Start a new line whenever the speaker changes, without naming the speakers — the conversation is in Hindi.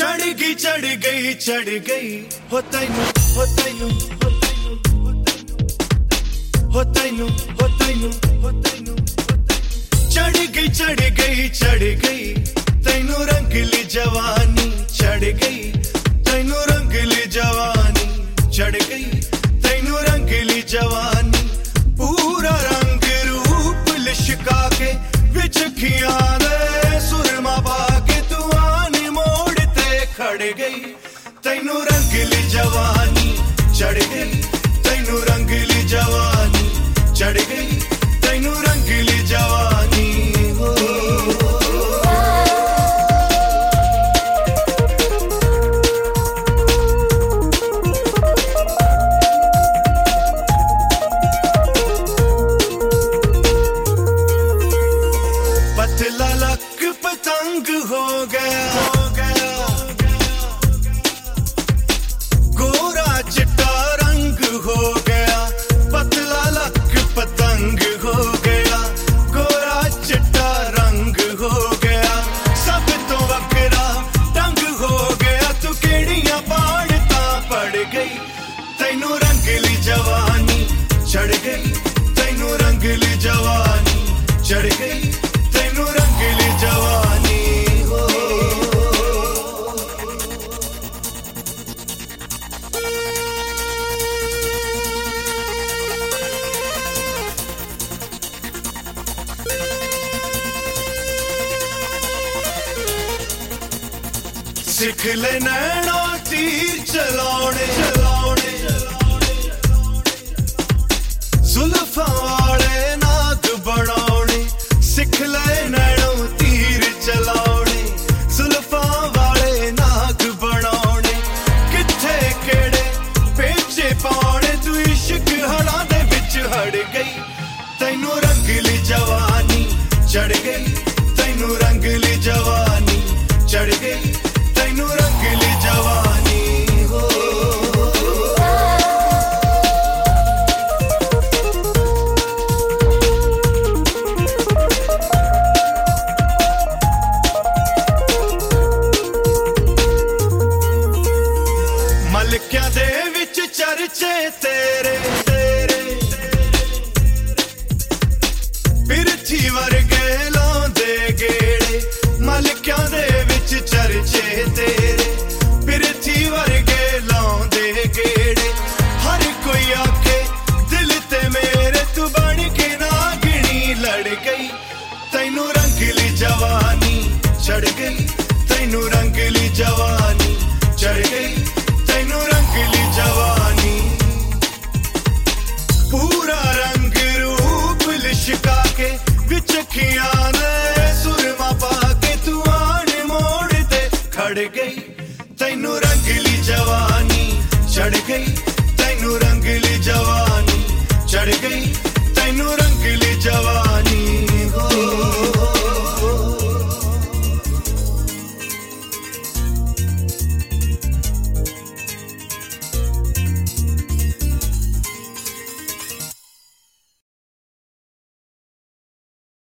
चढ़ गई हो तैनू हो तैनू हो तैनू हो तैनू हो तैनू चढ़ गई तैनू रंगली जवानी चढ़ गई तैनू रंगली जवानी चढ़ गई तैनू रंगली जवानी पूरा रंग रूप लिशका के विच खियां दे सुरमा पाके तू आनी मोड़ ते खड़ गई तैनू रंगली जवानी चढ़ गई तैनू रंगली जवानी चढ़ गई तैनू रंगली जवानी हो पतला लक पतंग हो गया तैनू रंगली जवानी चढ़ गई तैनू रंगली जवानी चढ़ गई तैनू रंगली जवानी हो सिख ले नैना तीर चलाने जुल्फां वाले नाग बनाने सिख ले नैनो तीर चलाने जुल्फां वाले नाग बनाने किथे केड़े पेचे पाने तू इश्क हड़ा दे विच हड़ गई तैनू रंगली जवानी चढ़ गई तैनू रंगली जवानी चढ़ गई तैनू रंगली जवानी हो मलकिया दे विच चर्चे तेरे पिरथी वर्गे लांदे गेड़े मलकिया दे विच चर्चे तेरे पिरथी वर्गे लांदे गेड़े हर कोई आखे दिल ते मेरे तू बन के नागिनी लड़ गई तैनू रंगली जवानी चढ़ गई तैनू रंगली जवानी चढ़ गई तैनू रंगली जवानी पूरा रंग रूप लिशका के विच खियां दे सुरमा पाके तू आने मोड़ ते खड़ गई तैनू रंगली जवानी चढ़ गई